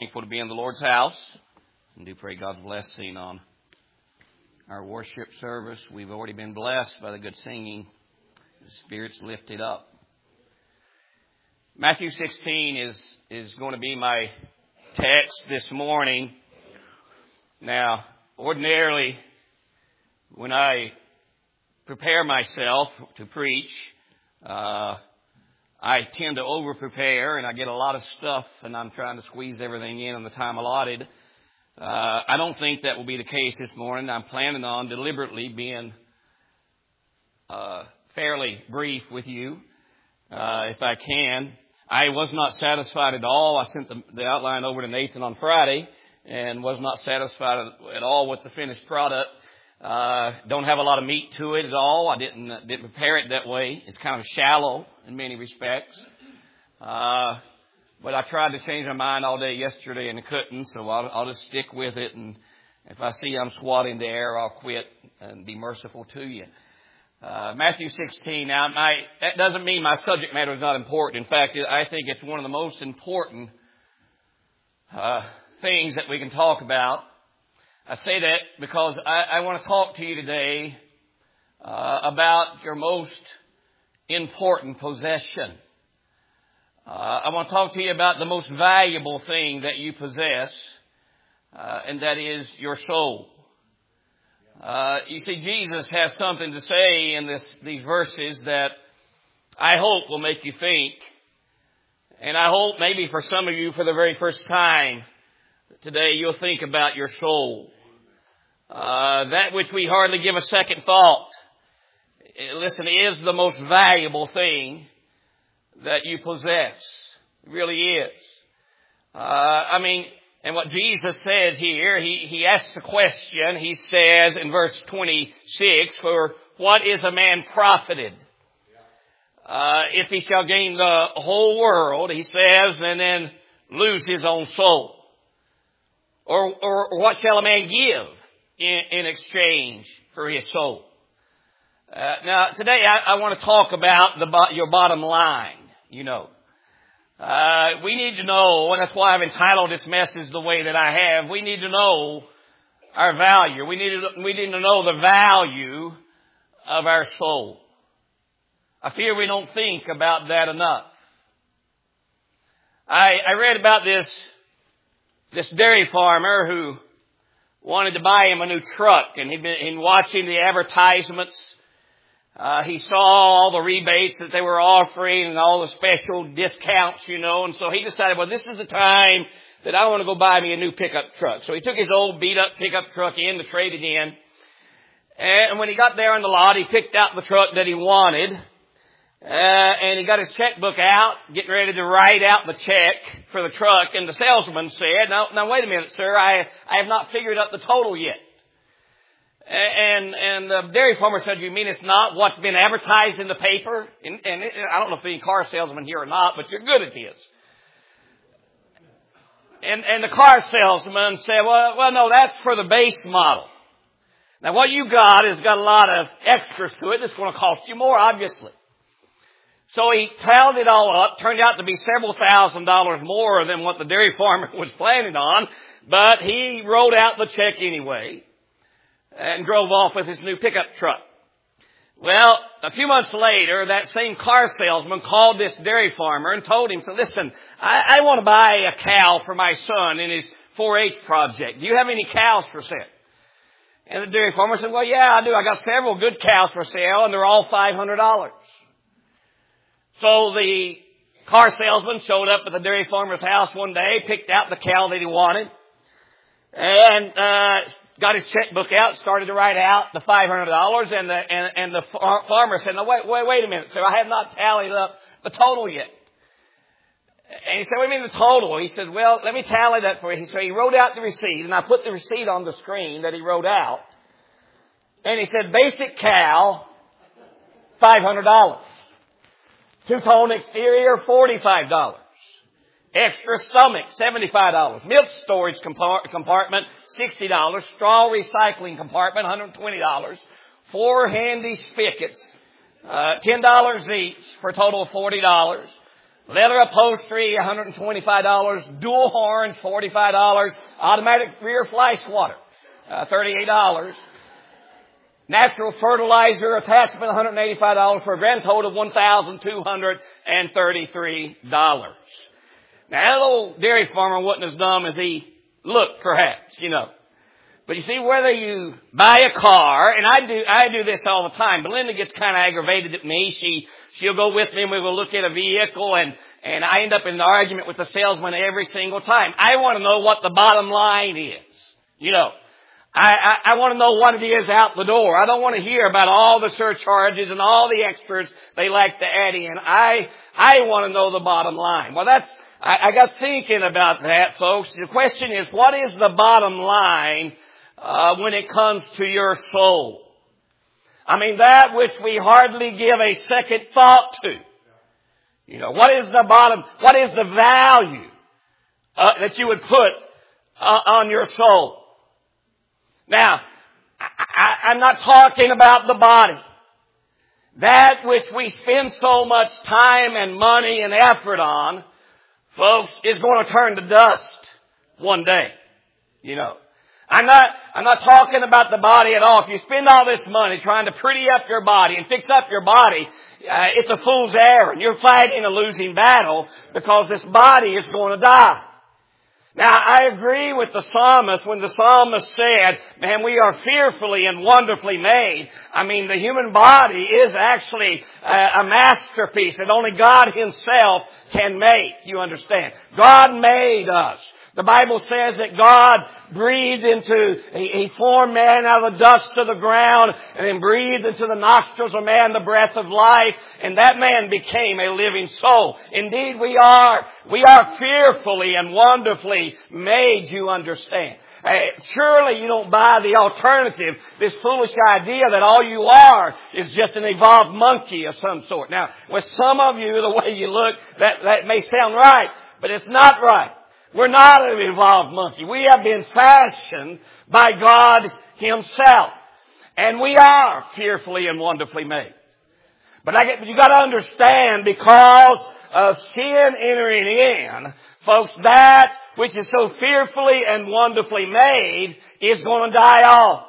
thankful to be in the Lord's house, and do pray God's blessing on our worship service. We've already been blessed by the good singing. The Spirit's lifted up. Matthew 16 is going to be my text this morning. Now, ordinarily, when I prepare myself to preach, I tend to over-prepare, and I get a lot of stuff, and I'm trying to squeeze everything in the time allotted. I don't think that will be the case this morning. I'm planning on deliberately being fairly brief with you, if I can. I was not satisfied at all. I sent the outline over to Nathan on Friday, and was not satisfied at all with the finished product. Don't have a lot of meat to it at all. I didn't prepare it that way. It's kind of shallow in many respects. But I tried to change my mind all day yesterday and I couldn't, so I'll just stick with it. And if I see I'm swatting the air, I'll quit and be merciful to you. Matthew 16. Now, that doesn't mean my subject matter is not important. In fact, I think it's one of the most important things that we can talk about. I say that because I want to talk to you today about your most important possession. I want to talk to you about the most valuable thing that you possess, and that is your soul. You see, Jesus has something to say in these verses that I hope will make you think, and I hope maybe for some of you for the very first time today you'll think about your soul. That which we hardly give a second thought, listen, is the most valuable thing that you possess. It really is. And what Jesus says here, he asks the question. He says in verse 26, "For what is a man profited if he shall gain the whole world," he says, "and then lose his own soul? Or what shall a man give in exchange for his soul?" Now, today I want to talk about your bottom line, you know. We need to know, and that's why I've entitled this message the way that I have. We need to know our value. We need to know the value of our soul. I fear we don't think about that enough. I read about this dairy farmer who wanted to buy him a new truck, and he'd been watching the advertisements. He saw all the rebates that they were offering and all the special discounts, you know, and so he decided, well, this is the time that I want to go buy me a new pickup truck. So he took his old beat-up pickup truck in to trade it in, and when he got there on the lot, he picked out the truck that he wanted, and he got his checkbook out, getting ready to write out the check for the truck, and the salesman said, now wait a minute, sir, I have not figured out the total yet. And the dairy farmer said, "You mean it's not what's been advertised in the paper?" And I don't know if any car salesman here or not, but you're good at this. And the car salesman said, well, no, that's for the base model. Now, what you got has got a lot of extras to it. It's going to cost you more, obviously. So he tallied it all up. Turned out to be several $1,000s more than what the dairy farmer was planning on. But he wrote out the check anyway and drove off with his new pickup truck. Well, a few months later, that same car salesman called this dairy farmer and told him, so listen, I want to buy a cow for my son in his 4-H project. Do you have any cows for sale? And the dairy farmer said, well, yeah, I do. I got several good cows for sale, and they're all $500. So the car salesman showed up at the dairy farmer's house one day, picked out the cow that he wanted, and got his checkbook out, started to write out the $500, and the farmer said, "No, wait a minute, sir, I have not tallied up the total yet." And he said, "What do you mean the total?" He said, "Well, let me tally that for you." So he wrote out the receipt, and I put the receipt on the screen that he wrote out. And he said, "Basic cow, $500. Two-tone exterior, $45. Extra stomach, $75. Milk storage compartment, $60. Straw recycling compartment, $120. 4 handy spigots, $10 each for a total of $40. Leather upholstery, $125. Dual horn, $45. Automatic rear fly swatter, $38. Natural fertilizer attachment, $185 for a grand total of $1,233. Now, that old dairy farmer wasn't as dumb as he looked, perhaps, you know. But you see, whether you buy a car, and I do this all the time. Belinda gets kind of aggravated at me. She'll go with me and we will look at a vehicle, and I end up in an argument with the salesman every single time. I want to know what the bottom line is. You know, I want to know what it is out the door. I don't want to hear about all the surcharges and all the extras they like to add in. I want to know the bottom line. Well, I got thinking about that, folks. The question is, what is the bottom line when it comes to your soul? I mean, that which we hardly give a second thought to. You know, what is the value that you would put on your soul? Now, I'm not talking about the body. That which we spend so much time and money and effort on, folks, is going to turn to dust one day. You know, I'm not talking about the body at all. If you spend all this money trying to pretty up your body and fix up your body, it's a fool's errand. You're fighting a losing battle because this body is going to die. Now, I agree with the psalmist when the psalmist said, man, we are fearfully and wonderfully made. I mean, the human body is actually a masterpiece that only God Himself can make, you understand. God made us. The Bible says that God breathed He formed man out of the dust of the ground and then breathed into the nostrils of man the breath of life, and that man became a living soul. Indeed, we are fearfully and wonderfully made, you understand. Surely you don't buy the alternative, this foolish idea that all you are is just an evolved monkey of some sort. Now, with some of you, the way you look, that may sound right, but it's not right. We're not an evolved monkey. We have been fashioned by God Himself. And we are fearfully and wonderfully made. But you got to understand, because of sin entering in, folks, that which is so fearfully and wonderfully made is going to die off.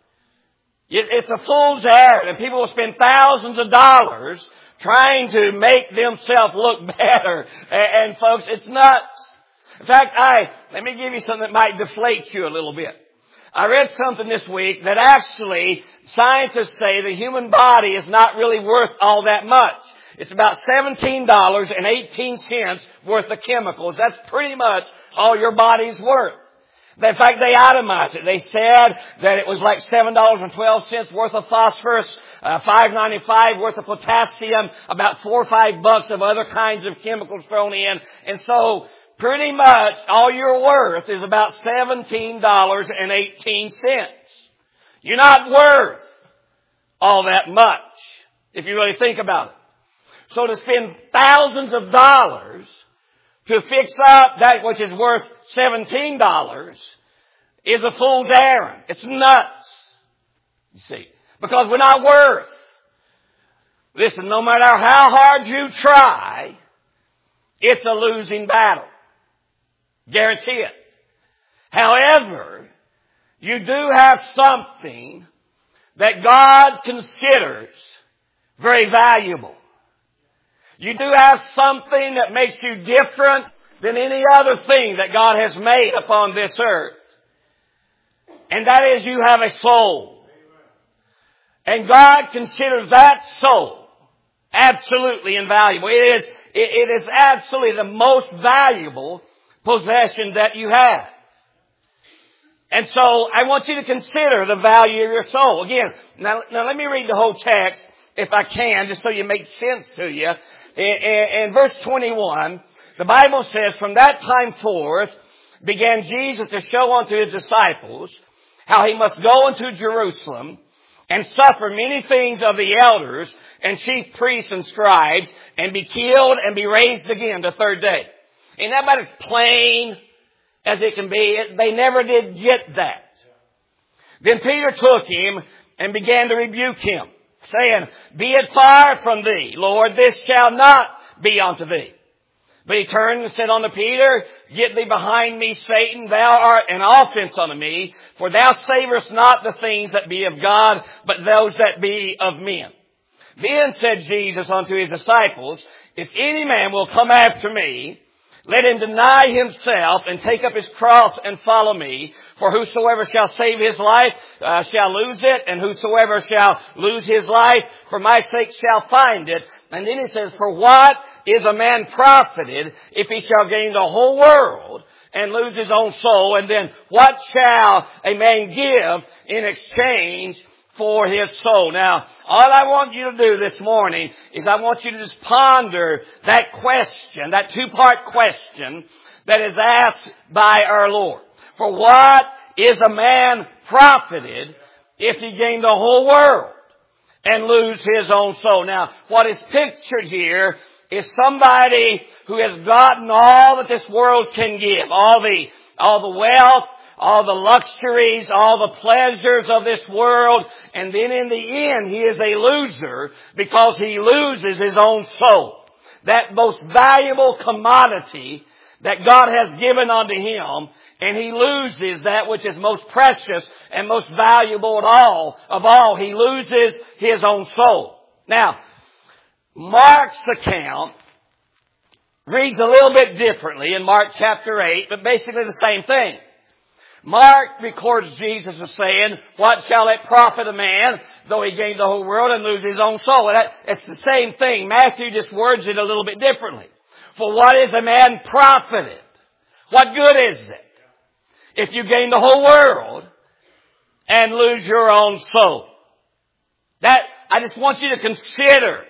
It's a fool's errand, and people will spend thousands of dollars trying to make themselves look better. And folks, it's nuts. In fact, let me give you something that might deflate you a little bit. I read something this week that actually scientists say the human body is not really worth all that much. It's about $17.18 worth of chemicals. That's pretty much all your body's worth. In fact, they itemized it. They said that it was like $7.12 worth of phosphorus, $5.95 worth of potassium, about $4 or $5 of other kinds of chemicals thrown in. And so, pretty much all you're worth is about $17.18. You're not worth all that much, if you really think about it. So to spend thousands of dollars to fix up that which is worth $17 is a fool's errand. It's nuts, you see, because we're not worth. Listen, no matter how hard you try, it's a losing battle. Guarantee it. However, you do have something that God considers very valuable. You do have something that makes you different than any other thing that God has made upon this earth. And that is, you have a soul. And God considers that soul absolutely invaluable. It is absolutely the most valuable possession that you have. And so I want you to consider the value of your soul. Again, now let me read the whole text if I can, just so you make sense to you. In verse 21, the Bible says, from that time forth began Jesus to show unto His disciples how He must go into Jerusalem and suffer many things of the elders and chief priests and scribes, and be killed and be raised again the third day. Ain't that about as plain as it can be? They never did get that. Then Peter took Him and began to rebuke Him, saying, be it far from Thee, Lord, this shall not be unto Thee. But he turned and said unto Peter, Get thee behind me, Satan, thou art an offense unto me, for thou savorest not the things that be of God, but those that be of men. Then said Jesus unto his disciples, If any man will come after me, let him deny himself and take up his cross and follow me. For whosoever shall save his life shall lose it, and whosoever shall lose his life for my sake shall find it. And then he says, For what is a man profited if he shall gain the whole world and lose his own soul? And then what shall a man give in exchange for his soul? Now, all I want you to do this morning is I want you to just ponder that question, that two-part question that is asked by our Lord. For what is a man profited if he gain the whole world and lose his own soul? Now, what is pictured here is somebody who has gotten all that this world can give, all the wealth, all the luxuries, all the pleasures of this world, and then in the end he is a loser because he loses his own soul. That most valuable commodity that God has given unto him, and he loses that which is most precious and most valuable of all. He loses his own soul. Now, Mark's account reads a little bit differently in Mark chapter 8, but basically the same thing. Mark records Jesus as saying, What shall it profit a man though he gain the whole world and lose his own soul? And it's the same thing. Matthew just words it a little bit differently. For what is a man profited? What good is it if you gain the whole world and lose your own soul? That, I just want you to consider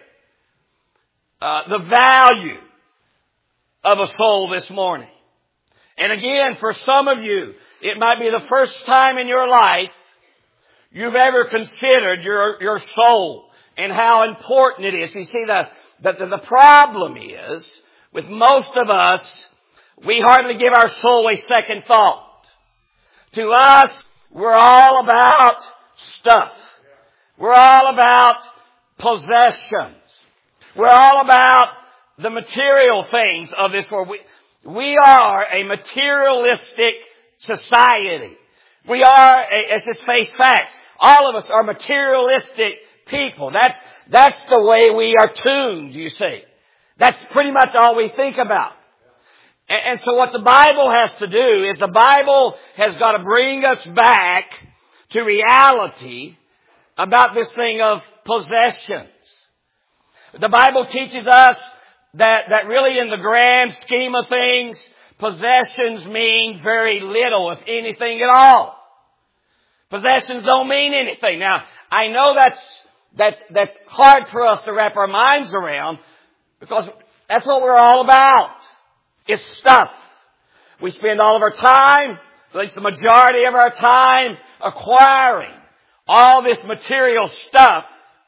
the value of a soul this morning. And again, for some of you, it might be the first time in your life you've ever considered your soul and how important it is. You see, the problem is, with most of us, we hardly give our soul a second thought. To us, we're all about stuff. We're all about possessions. We're all about the material things of this world. We are a materialistic society. We are, let's just face facts, all of us are materialistic people. That's the way we are tuned, you see. That's pretty much all we think about. And so what the Bible has to do is the Bible has got to bring us back to reality about this thing of possessions. The Bible teaches us that really in the grand scheme of things, possessions mean very little, if anything at all. Possessions don't mean anything. Now, I know that's hard for us to wrap our minds around because that's what we're all about. It's stuff. We spend all of our time, at least the majority of our time, acquiring all this material stuff.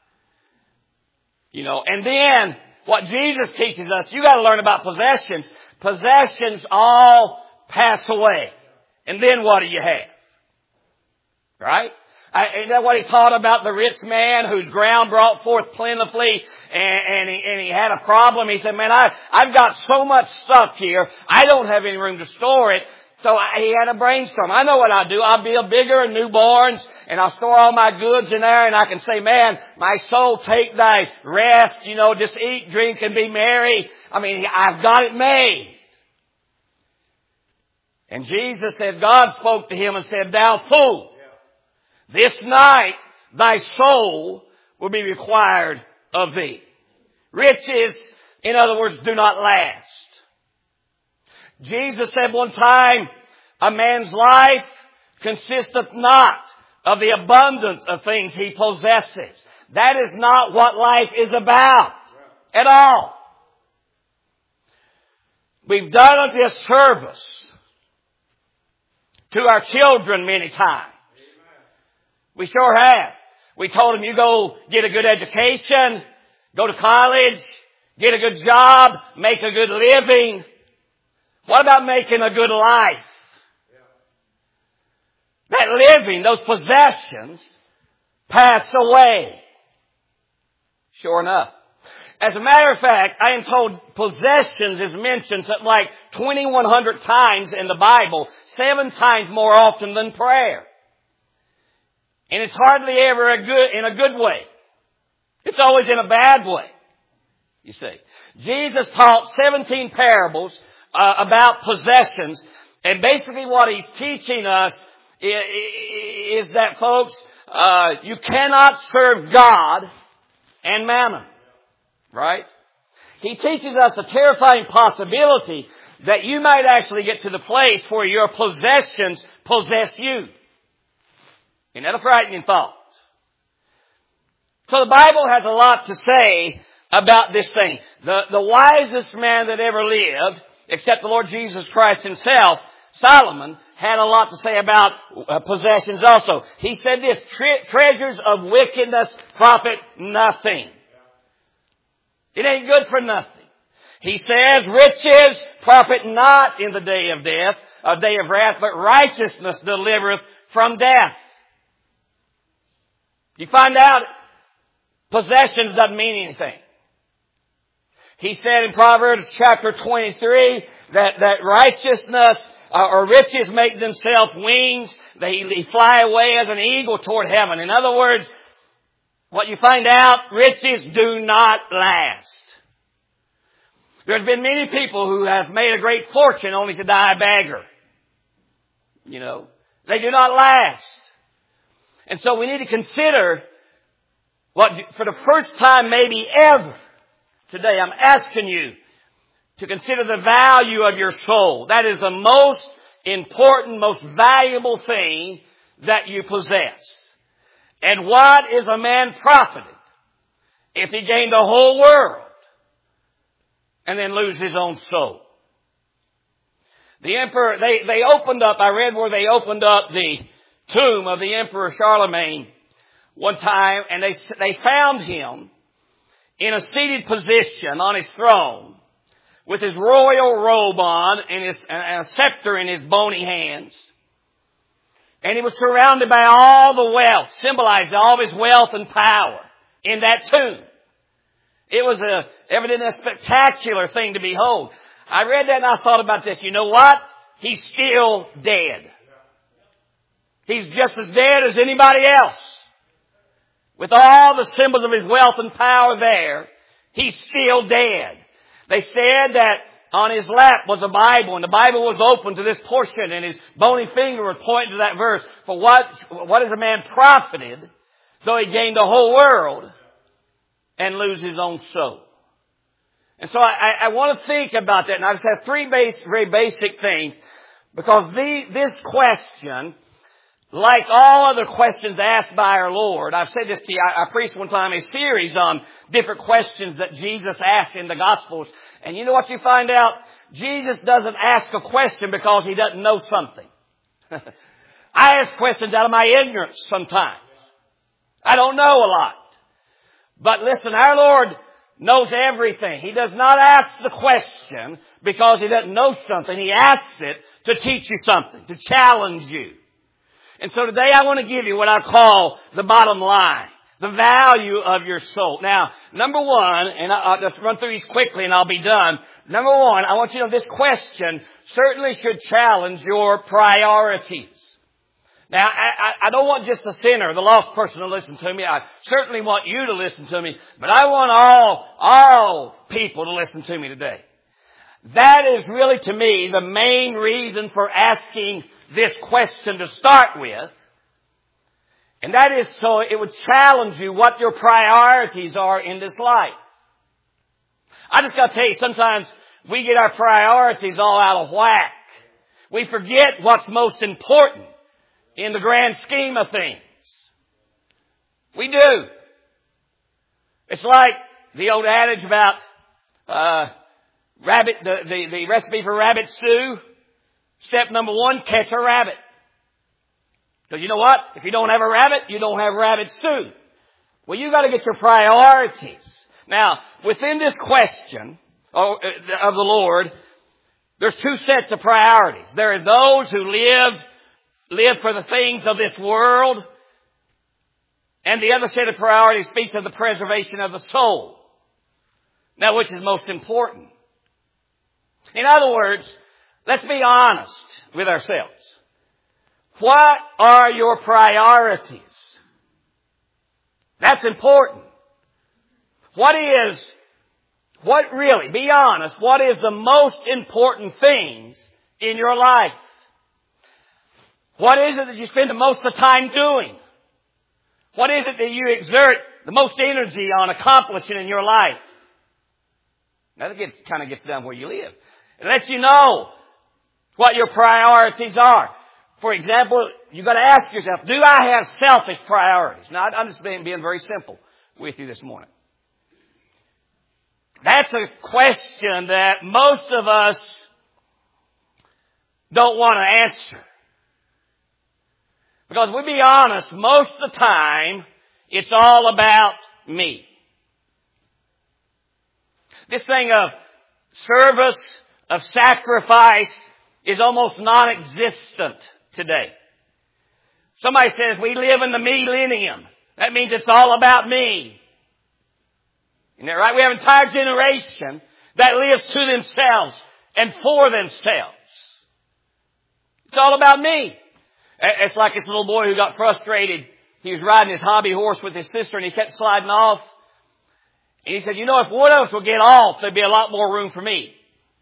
And then what Jesus teaches us, you got to learn about possessions. Possessions all pass away. And then what do you have? Right? Isn't that what he taught about the rich man whose ground brought forth plentifully and he had a problem? He said, man, I've got so much stuff here, I don't have any room to store it. So he had a brainstorm. I know what I'll do. I'll build bigger newborns and I'll store all my goods in there and I can say, man, my soul, take thy rest, just eat, drink and be merry. I mean, I've got it made. And Jesus said, God spoke to him and said, thou fool, this night thy soul will be required of thee. Riches, in other words, do not last. Jesus said one time, a man's life consisteth not of the abundance of things he possesses. That is not what life is about at all. We've done a disservice to our children many times. We sure have. We told them, you go get a good education, go to college, get a good job, make a good living. What about making a good life? That living, those possessions, pass away. Sure enough. As a matter of fact, I am told possessions is mentioned something like 2,100 times in the Bible, 7 times more often than prayer. And it's hardly ever in a good way. It's always in a bad way, you see. Jesus taught 17 parables about possessions, and basically what he's teaching us is that, folks, you cannot serve God and mammon. Right? He teaches us the terrifying possibility that you might actually get to the place where your possessions possess you. Isn't that a frightening thought? So the Bible has a lot to say about this thing. The wisest man that ever lived, except the Lord Jesus Christ himself, Solomon, had a lot to say about possessions also. He said this, treasures of wickedness profit nothing. It ain't good for nothing. He says, riches profit not in the day of death, a day of wrath, but righteousness delivereth from death. You find out possessions doesn't mean anything. He said in Proverbs chapter 23 that righteousness or riches make themselves wings. They fly away as an eagle toward heaven. In other words, what you find out, riches do not last. There's been many people who have made a great fortune only to die a beggar. You know, they do not last. And so we need to consider what, for the first time maybe ever, today I'm asking you to consider the value of your soul. That is the most important, most valuable thing that you possess. And what is a man profited if he gained the whole world and then lose his own soul? The emperor, they opened up, I read where they opened up the tomb of the Emperor Charlemagne one time, and they found him in a seated position on his throne with his royal robe on and a scepter in his bony hands. And he was surrounded by all the wealth, symbolized all of his wealth and power in that tomb. It was evidently a spectacular thing to behold. I read that and I thought about this. You know what? He's still dead. He's just as dead as anybody else. With all the symbols of his wealth and power there, he's still dead. They said that on his lap was a Bible, and the Bible was open to this portion, and his bony finger was pointing to that verse. For what is a man profited, though he gained the whole world and lose his own soul? And so I want to think about that, and I just have three very basic things, because this question, like all other questions asked by our Lord, I've said this to you, I preached one time a series on different questions that Jesus asked in the Gospels. And you know what you find out? Jesus doesn't ask a question because he doesn't know something. I ask questions out of my ignorance sometimes. I don't know a lot. But listen, our Lord knows everything. He does not ask the question because he doesn't know something. He asks it to teach you something, to challenge you. And so today I want to give you what I call the bottom line, the value of your soul. Now, number one, and I'll just run through these quickly and I'll be done. Number one, I want you to know this question certainly should challenge your priorities. Now, I don't want just the sinner, the lost person to listen to me. I certainly want you to listen to me, but I want all people to listen to me today. That is really, to me, the main reason for asking this question to start with. And that is so it would challenge you what your priorities are in this life. I just got to tell you, sometimes we get our priorities all out of whack. We forget what's most important in the grand scheme of things. We do. It's like the old adage about rabbit, the recipe for rabbit stew. Step number one, catch a rabbit. Because you know what? If you don't have a rabbit, you don't have rabbit stew. Well, you got to get your priorities. Now, within this question of the Lord, there's two sets of priorities. There are those who live for the things of this world, and the other set of priorities speaks of the preservation of the soul. Now, which is most important? In other words, let's be honest with ourselves. What are your priorities? That's important. Be honest, what is the most important things in your life? What is it that you spend the most of the time doing? What is it that you exert the most energy on accomplishing in your life? Now that kind of gets down where you live. It lets you know what your priorities are. For example, you've got to ask yourself, do I have selfish priorities? Now, I'm just being very simple with you this morning. That's a question that most of us don't want to answer. Because we'll be honest, most of the time, it's all about me. This thing of service, of sacrifice, is almost non-existent today. Somebody says we live in the millennium. That means it's all about me. Isn't that right? We have an entire generation that lives to themselves and for themselves. It's all about me. It's like this little boy who got frustrated. He was riding his hobby horse with his sister and he kept sliding off. And he said, if one of us would get off, there'd be a lot more room for me.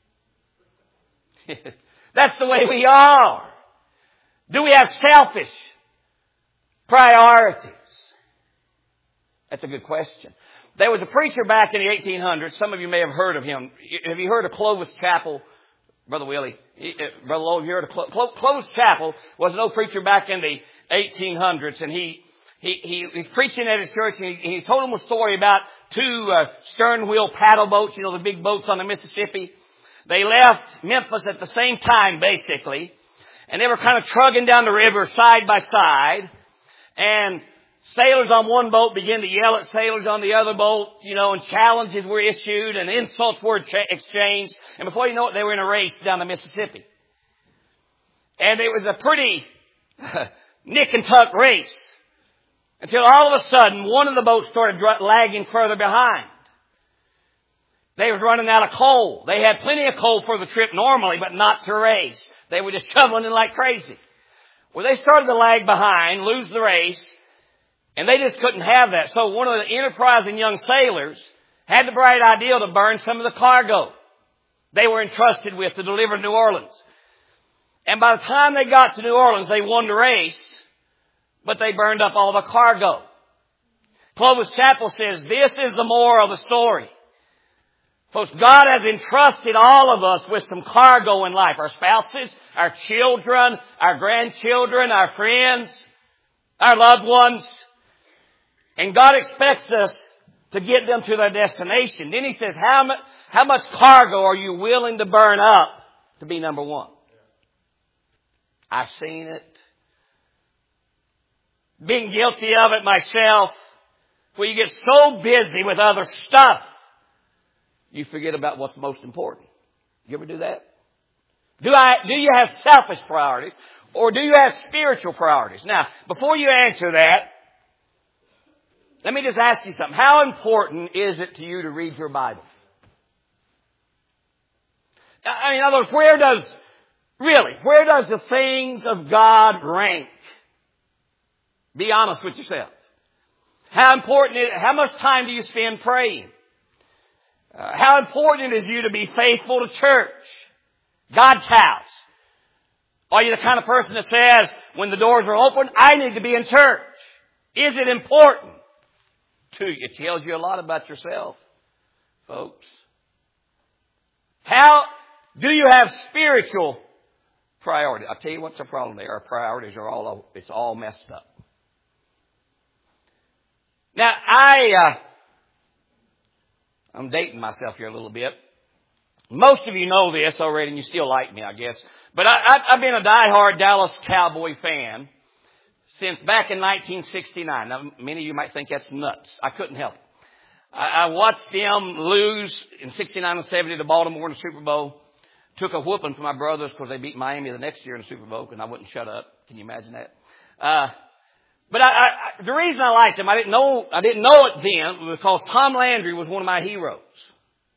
That's the way we are. Do we have selfish priorities? That's a good question. There was a preacher back in the 1800s. Some of you may have heard of him. Have you heard of Clovis Chapel, Brother Willie? Brother Lowell, have you heard of Clovis Chapel? Was an old preacher back in the 1800s, and he's preaching at his church, and he told them a story about two stern wheel paddle boats, the big boats on the Mississippi. They left Memphis at the same time, basically, and they were kind of trudging down the river side by side, and sailors on one boat began to yell at sailors on the other boat, and challenges were issued and insults were exchanged. And before you know it, they were in a race down the Mississippi. And it was a pretty nick and tuck race until all of a sudden one of the boats started lagging further behind. They was running out of coal. They had plenty of coal for the trip normally, but not to race. They were just shoveling in like crazy. Well, they started to lag behind, lose the race. And they just couldn't have that. So one of the enterprising young sailors had the bright idea to burn some of the cargo they were entrusted with to deliver to New Orleans. And by the time they got to New Orleans, they won the race, but they burned up all the cargo. Clovis Chapel says this is the moral of the story. Folks, God has entrusted all of us with some cargo in life. Our spouses, our children, our grandchildren, our friends, our loved ones. And God expects us to get them to their destination. Then He says, how much cargo are you willing to burn up to be number one? I've seen it. Being guilty of it myself. Where you get so busy with other stuff, you forget about what's most important. You ever do that? Do you have selfish priorities? Or do you have spiritual priorities? Now, before you answer that, let me just ask you something. How important is it to you to read your Bible? In other words, where does the things of God rank? Be honest with yourself. How important is it? How much time do you spend praying? How important it is you to be faithful to church? God's house. Are you the kind of person that says, when the doors are open, I need to be in church? Is it important to you? It tells you a lot about yourself, folks. How do you have spiritual priorities? I'll tell you what's the problem there. Our priorities are it's all messed up. Now, I'm dating myself here a little bit. Most of you know this already, and you still like me, I guess. But I've been a diehard Dallas Cowboy fan since back in 1969. Now, many of you might think that's nuts. I couldn't help it. I watched them lose in 69 and 70 to Baltimore in the Super Bowl. Took a whooping from my brothers because they beat Miami the next year in the Super Bowl, and I wouldn't shut up. Can you imagine that? But the reason I liked him, I didn't know it then, because Tom Landry was one of my heroes.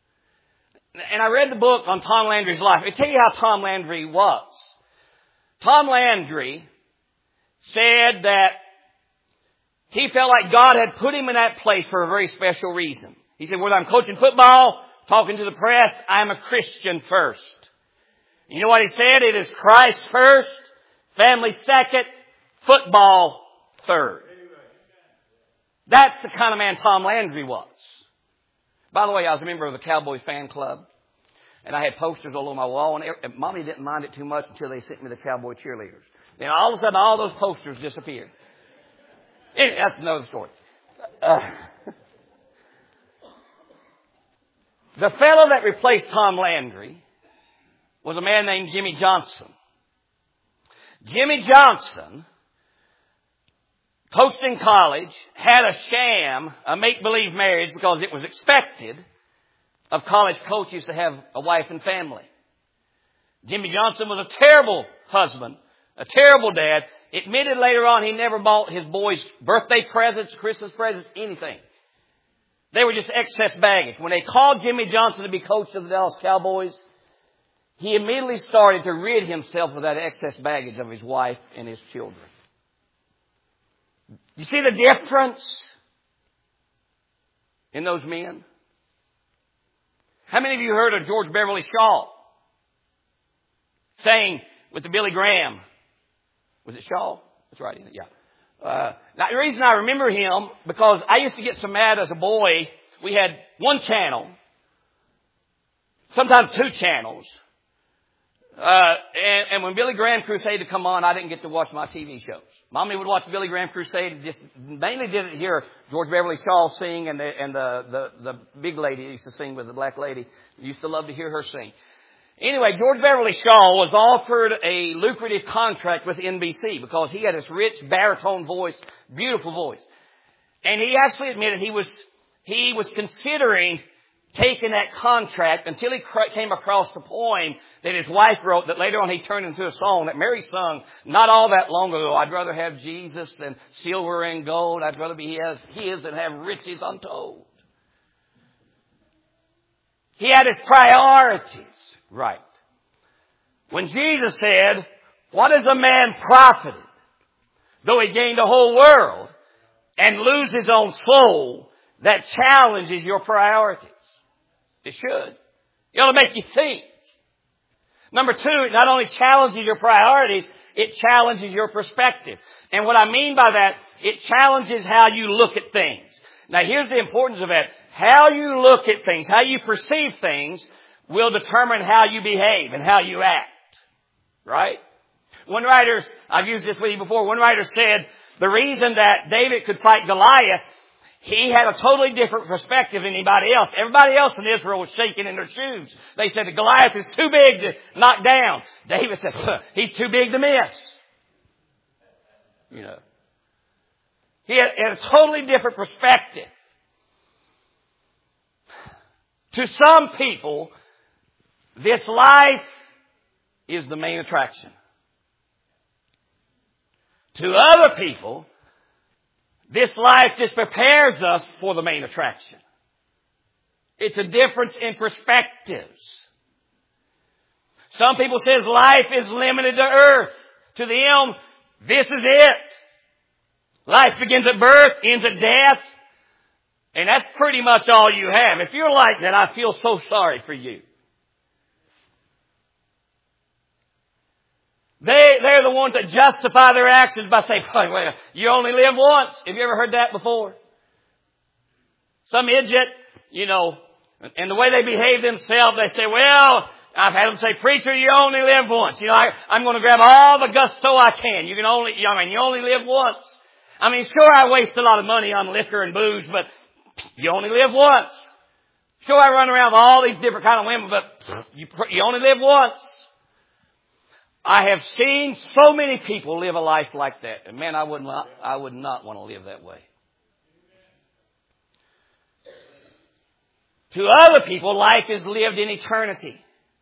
and I read the book on Tom Landry's life. I'll tell you how Tom Landry was. Tom Landry said that he felt like God had put him in that place for a very special reason. He said, whether I'm coaching football, talking to the press, I'm a Christian first. You know what he said? It is Christ first, family second, football third. That's the kind of man Tom Landry was. By the way, I was a member of the Cowboys fan club, and I had posters all over my wall, and Mommy didn't mind it too much until they sent me the Cowboy cheerleaders. Then all of a sudden, all those posters disappeared. Anyway, that's another story. The fellow that replaced Tom Landry was a man named Jimmy Johnson. Jimmy Johnson coached in college, had a sham, a make-believe marriage because it was expected of college coaches to have a wife and family. Jimmy Johnson was a terrible husband, a terrible dad. Admitted later on he never bought his boys birthday presents, Christmas presents, anything. They were just excess baggage. When they called Jimmy Johnson to be coach of the Dallas Cowboys, he immediately started to rid himself of that excess baggage of his wife and his children. You see the difference in those men? How many of you heard of George Beverly Shaw saying with the Billy Graham? Was it Shaw? That's right, isn't it? Yeah. Now, the reason I remember him, because I used to get so mad as a boy. We had one channel, sometimes two channels. And when Billy Graham Crusade would come on, I didn't get to watch my TV shows. Mommy would watch Billy Graham Crusade and just mainly didn't hear George Beverly Shaw sing and the big lady used to sing with the black lady. Used to love to hear her sing. Anyway, George Beverly Shaw was offered a lucrative contract with NBC because he had this rich baritone voice, beautiful voice. And he actually admitted he was considering taking that contract until he came across the poem that his wife wrote that later on he turned into a song that Mary sung not all that long ago. I'd rather have Jesus than silver and gold. I'd rather be his than have riches untold. He had his priorities right. When Jesus said, what is a man profited though he gained the whole world and lose his own soul? That challenges your priorities. It should. It ought to make you think. Number two, it not only challenges your priorities, it challenges your perspective. And what I mean by that, it challenges how you look at things. Now here's the importance of that. How you look at things, how you perceive things will determine how you behave and how you act. Right? One writer, I've used this with you before, one writer said the reason that David could fight Goliath, he had a totally different perspective than anybody else. Everybody else in Israel was shaking in their shoes. They said the Goliath is too big to knock down. David said, he's too big to miss. You know. He had a totally different perspective. To some people, this life is the main attraction. To other people, this life just prepares us for the main attraction. It's a difference in perspectives. Some people says life is limited to earth. To them, this is it. Life begins at birth, ends at death. And that's pretty much all you have. If you're like that, I feel so sorry for you. They're the ones that justify their actions by saying, well, you only live once. Have you ever heard that before? Some idiot, and the way they behave themselves, they say, well, I've had them say, preacher, you only live once. I'm going to grab all the gusto I can. You only live once. Sure, I waste a lot of money on liquor and booze, but you only live once. Sure, I run around with all these different kind of women, but you only live once. I have seen so many people live a life like that. And man, I would not want to live that way. To other people, life is lived in eternity.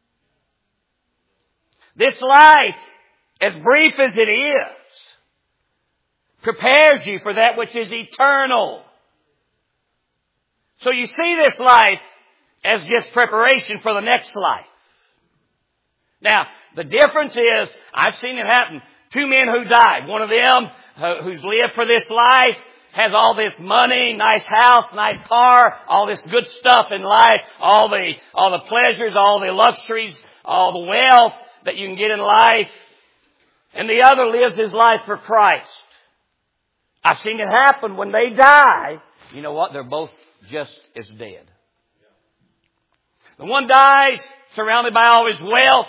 This life, as brief as it is, prepares you for that which is eternal. So you see this life as just preparation for the next life. Now, the difference is, I've seen it happen. Two men who died. One of them, who's lived for this life, has all this money, nice house, nice car, all this good stuff in life, all the pleasures, all the luxuries, all the wealth that you can get in life. And the other lives his life for Christ. I've seen it happen when they die. You know what? They're both just as dead. The one dies surrounded by all his wealth.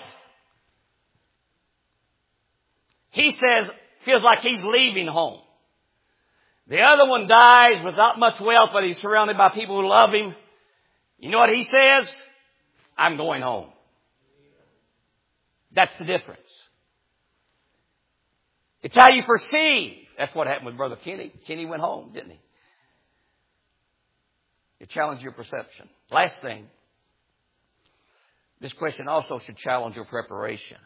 He says, feels like he's leaving home. The other one dies with not much wealth, but he's surrounded by people who love him. You know what he says? I'm going home. That's the difference. It's how you perceive. That's what happened with Brother Kenny. Kenny went home, didn't he? It challenged your perception. Last thing. This question also should challenge your preparation.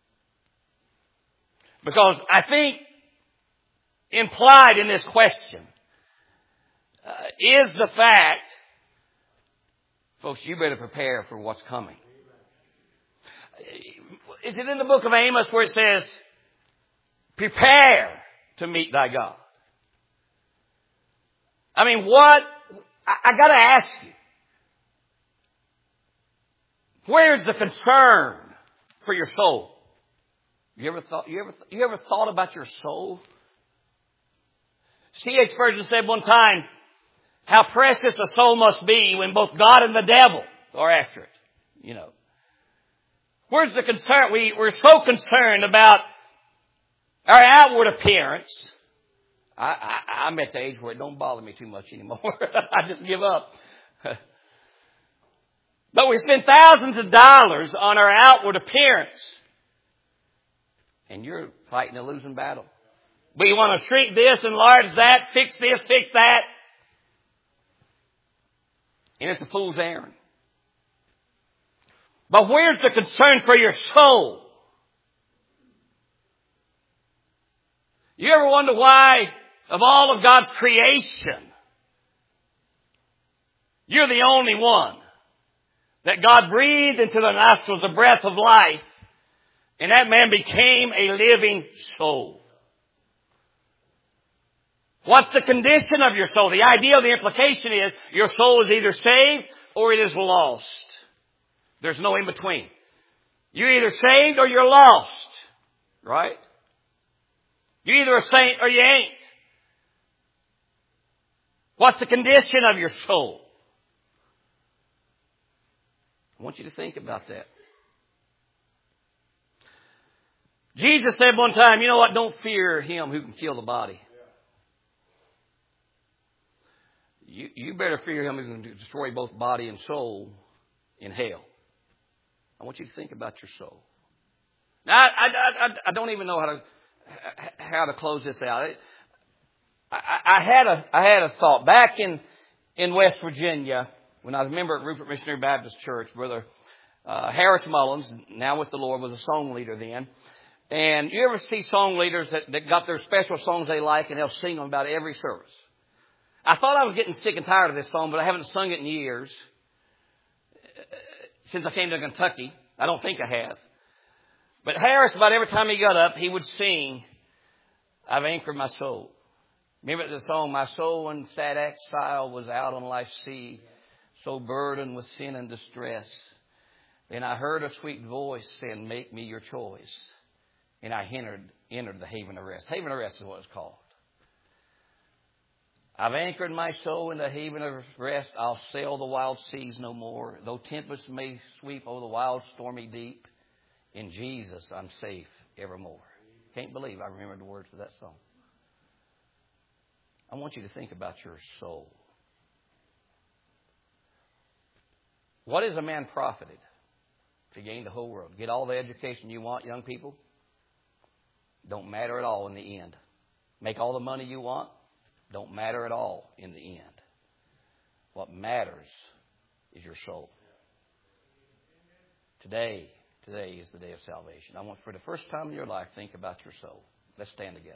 Because I think implied in this question is the fact, folks, you better prepare for what's coming. Is it in the book of Amos where it says, prepare to meet thy God? I mean, what? I got to ask you. Where's the concern for your soul? You ever thought about your soul? C.H. Spurgeon said one time, how precious a soul must be when both God and the devil are after it. You know. Where's the concern? We're so concerned about our outward appearance. I'm at the age where it don't bother me too much anymore. I just give up. But we spend thousands of dollars on our outward appearance. And you're fighting a losing battle. We want to shrink this, enlarge that, fix this, fix that. And it's a fool's errand. But where's the concern for your soul? You ever wonder why, of all of God's creation, you're the only one that God breathed into the nostrils the breath of life, and that man became a living soul? What's the condition of your soul? The idea, the implication is your soul is either saved or it is lost. There's no in between. You're either saved or you're lost. Right? You're either a saint or you ain't. What's the condition of your soul? I want you to think about that. Jesus said one time, you know what? Don't fear him who can kill the body. You better fear him who can destroy both body and soul in hell. I want you to think about your soul. Now, I don't even know how to close this out. I had a thought back in West Virginia when I was a member at Rupert Missionary Baptist Church. Brother Harris Mullins, now with the Lord, was a song leader then. And you ever see song leaders that got their special songs they like and they'll sing them about every service? I thought I was getting sick and tired of this song, but I haven't sung it in years. Since I came to Kentucky. I don't think I have. But Harris, about every time he got up, he would sing, I've anchored my soul. Remember the song, my soul in sad exile was out on life's sea, so burdened with sin and distress. Then I heard a sweet voice saying, make me your choice. And I entered the haven of rest. Haven of rest is what it's called. I've anchored my soul in the haven of rest. I'll sail the wild seas no more. Though tempests may sweep over the wild stormy deep, in Jesus I'm safe evermore. Can't believe I remembered the words of that song. I want you to think about your soul. What is a man profited if he gained the whole world? Get all the education you want, young people. Don't matter at all in the end. Make all the money you want. Don't matter at all in the end. What matters is your soul. Today is the day of salvation. I want for the first time in your life, think about your soul. Let's stand together.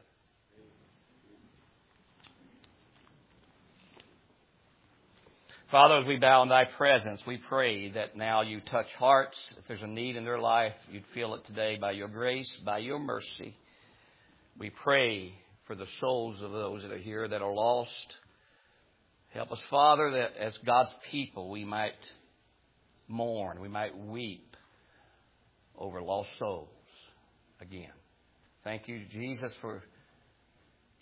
Father, as we bow in Thy presence, we pray that now You touch hearts. If there's a need in their life, You'd feel it today by Your grace, by Your mercy. We pray for the souls of those that are here that are lost. Help us, Father, that as God's people we might mourn, we might weep over lost souls again. Thank You, Jesus, for